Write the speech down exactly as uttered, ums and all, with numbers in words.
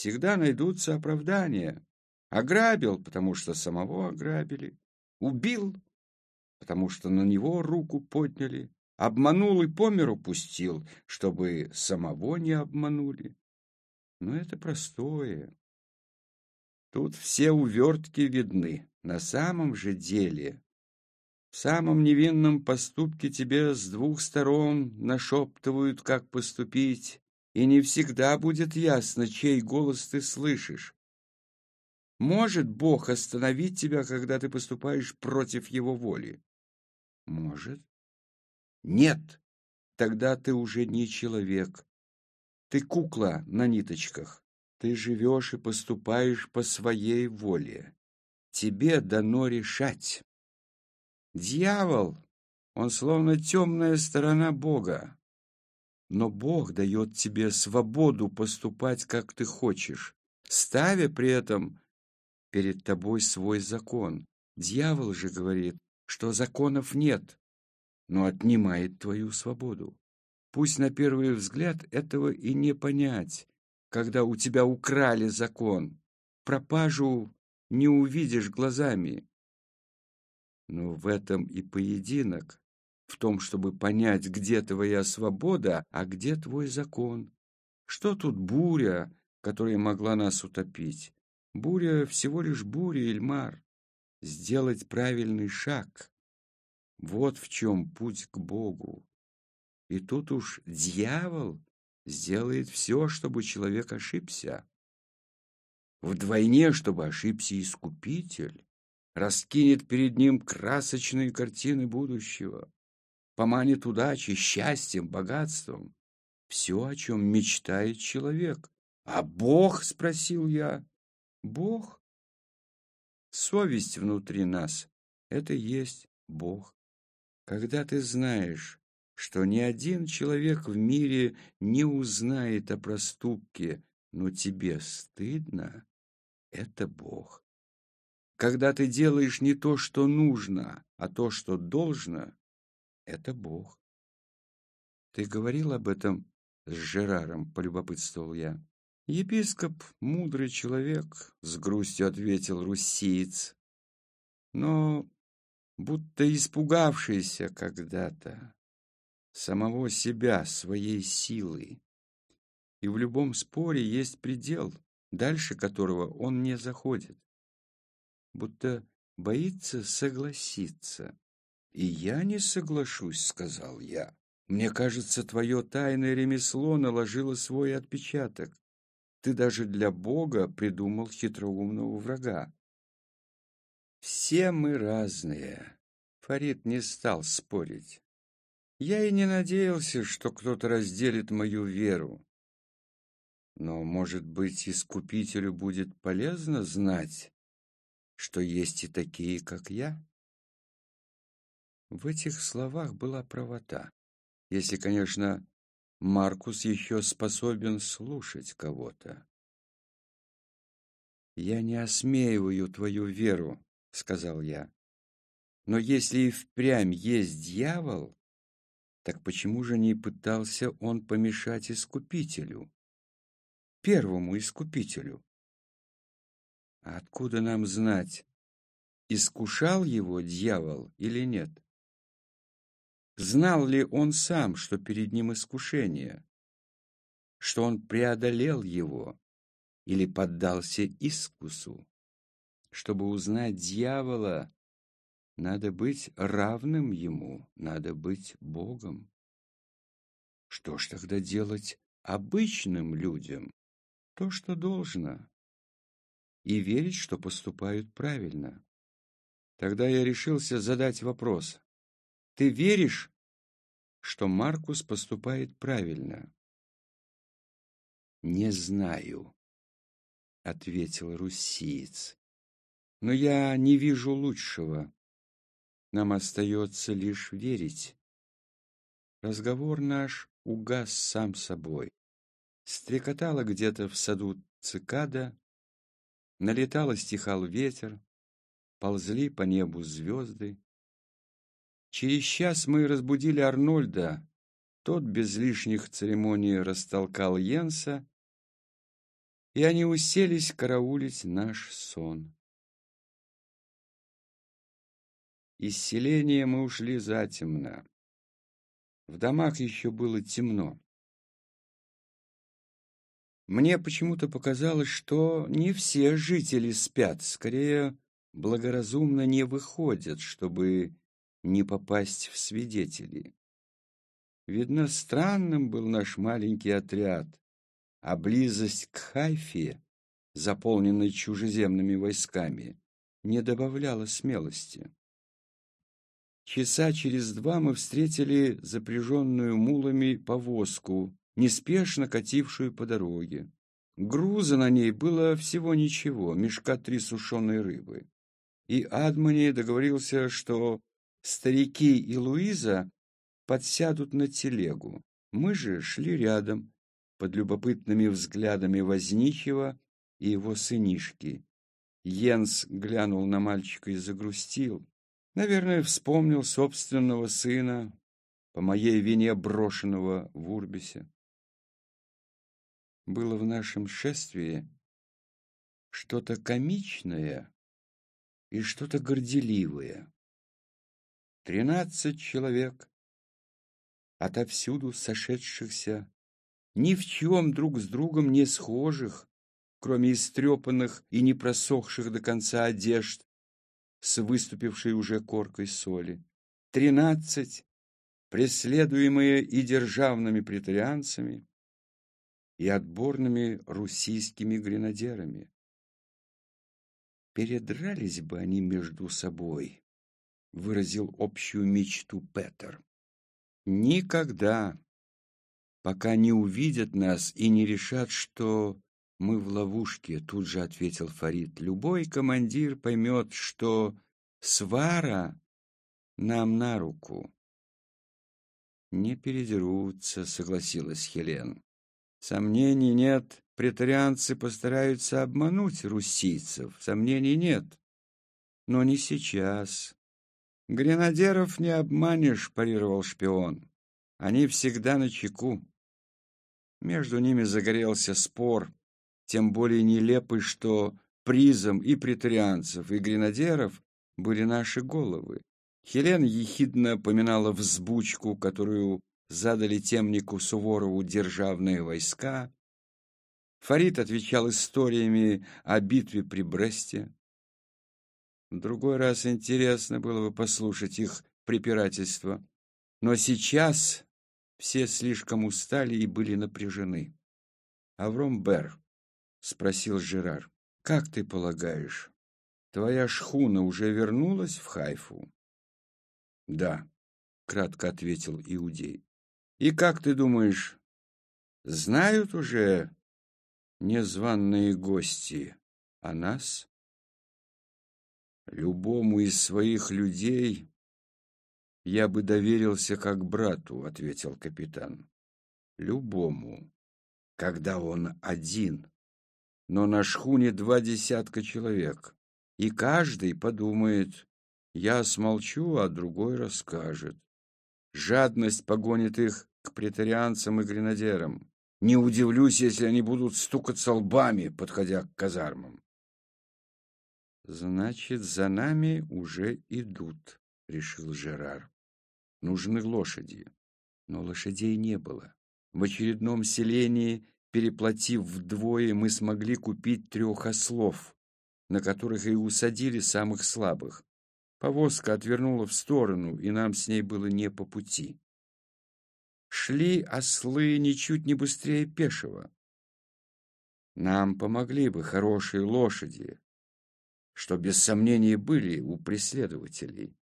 всегда найдутся оправдания. Ограбил, потому что самого ограбили. Убил, потому что на него руку подняли. Обманул и по миру пустил, чтобы самого не обманули. Но это простое. Тут все увертки видны. На самом же деле, в самом невинном поступке тебе с двух сторон нашептывают, как поступить, и не всегда будет ясно, чей голос ты слышишь. Может Бог остановить тебя, когда ты поступаешь против Его воли? Может. Нет, тогда ты уже не человек. Ты кукла на ниточках. Ты живешь и поступаешь по своей воле. Тебе дано решать. Дьявол, он словно темная сторона Бога. Но Бог дает тебе свободу поступать, как ты хочешь, ставя при этом перед тобой свой закон. Дьявол же говорит, что законов нет, но отнимает твою свободу. Пусть на первый взгляд этого и не понять, когда у тебя украли закон. Пропажу не увидишь глазами. Но в этом и поединок, в том, чтобы понять, где твоя свобода, а где твой закон. Что тут буря, которая могла нас утопить? Буря всего лишь буря, Ильмар. Сделать правильный шаг. Вот в чем путь к Богу. И тут уж дьявол сделает все, чтобы человек ошибся. Вдвойне, чтобы ошибся Искупитель, раскинет перед ним красочные картины будущего, поманит удачей, счастьем, богатством. Все, о чем мечтает человек. А Бог, спросил я, Бог? Совесть внутри нас — это и есть Бог. Когда ты знаешь, что ни один человек в мире не узнает о проступке, но тебе стыдно, это Бог. Когда ты делаешь не то, что нужно, а то, что должно, это Бог. Ты говорил об этом с Жераром, полюбопытствовал я. Епископ — мудрый человек, с грустью ответил руссиец, но будто испугавшийся когда-то самого себя, своей силы. И в любом споре есть предел, дальше которого он не заходит. Будто боится согласиться. «И я не соглашусь», — сказал я. «Мне кажется, твое тайное ремесло наложило свой отпечаток. Ты даже для Бога придумал хитроумного врага». «Все мы разные», — Фарид не стал спорить. «Я и не надеялся, что кто-то разделит мою веру. Но, может быть, Искупителю будет полезно знать, что есть и такие, как я?» В этих словах была правота, если, конечно, Маркус еще способен слушать кого-то. «Я не осмеиваю твою веру», — сказал я. «Но если и впрямь есть дьявол, так почему же не пытался он помешать Искупителю, первому Искупителю? А откуда нам знать, искушал его дьявол или нет? Знал ли он сам, что перед ним искушение, что он преодолел его или поддался искусу? Чтобы узнать дьявола, надо быть равным ему, надо быть Богом. Что ж тогда делать обычным людям? То, что должно, и верить, что поступают правильно. Тогда я решился задать вопрос. Ты веришь, что Маркус поступает правильно? «Не знаю», — ответил руссиец. «Но я не вижу лучшего. Нам остается лишь верить». Разговор наш угас сам собой. Стрекотала где-то в саду цикада, налетал и стихал ветер, ползли по небу звезды. Через час мы разбудили Арнольда. Тот без лишних церемоний растолкал Йенса, и они уселись караулить наш сон. Из селения мы ушли затемно. В домах еще было темно. Мне почему-то показалось, что не все жители спят, скорее, благоразумно не выходят, чтобы не попасть в свидетели. Видно, странным был наш маленький отряд, а близость к Хайфе, заполненной чужеземными войсками, не добавляла смелости. Часа через два мы встретили запряженную мулами повозку, неспешно катившую по дороге. Груза на ней было всего ничего, мешка три сушеной рыбы. И Адмони договорился, что старики и Луиза подсядут на телегу. Мы же шли рядом, под любопытными взглядами возничего и его сынишки. Йенс глянул на мальчика и загрустил. Наверное, вспомнил собственного сына, по моей вине брошенного в Урбисе. Было в нашем шествии что-то комичное и что-то горделивое. Тринадцать человек, отовсюду сошедшихся, ни в чем друг с другом не схожих, кроме истрепанных и не просохших до конца одежд, с выступившей уже коркой соли. Тринадцать, преследуемые и державными претарианцами, и отборными руссийскими гренадерами. Передрались бы они между собой, выразил общую мечту Петер. Никогда, пока не увидят нас и не решат, что мы в ловушке, тут же ответил Фарид. Любой командир поймет, что свара нам на руку. Не передерутся, согласилась Хелен. Сомнений нет, претарианцы постараются обмануть руссийцев, сомнений нет. Но не сейчас. Гренадеров не обманешь, парировал шпион. Они всегда начеку. Между ними загорелся спор, тем более нелепый, что призом и претарианцев, и гренадеров были наши головы. Хелен ехидно поминала взбучку, которую задали темнику Суворову державные войска. Фарид отвечал историями о битве при Бресте. В другой раз интересно было бы послушать их препирательства, но сейчас все слишком устали и были напряжены. «Авром Бер», — спросил Жерар, — «как ты полагаешь, твоя шхуна уже вернулась в Хайфу?» «Да», — кратко ответил иудей. «И как ты думаешь, знают уже незваные гости о нас?» «Любому из своих людей я бы доверился как брату», — ответил капитан. «Любому, когда он один. Но на шхуне два десятка человек, и каждый подумает, я смолчу, а другой расскажет. Жадность погонит их к претарианцам и гренадерам. Не удивлюсь, если они будут стукаться лбами, подходя к казармам». «Значит, за нами уже идут», — решил Жерар. «Нужны лошади». Но лошадей не было. В очередном селении, переплатив вдвое, мы смогли купить трех ослов, на которых и усадили самых слабых. Повозка отвернула в сторону, и нам с ней было не по пути. Шли ослы ничуть не быстрее пешего. Нам помогли бы хорошие лошади, что без сомнения были у преследователей.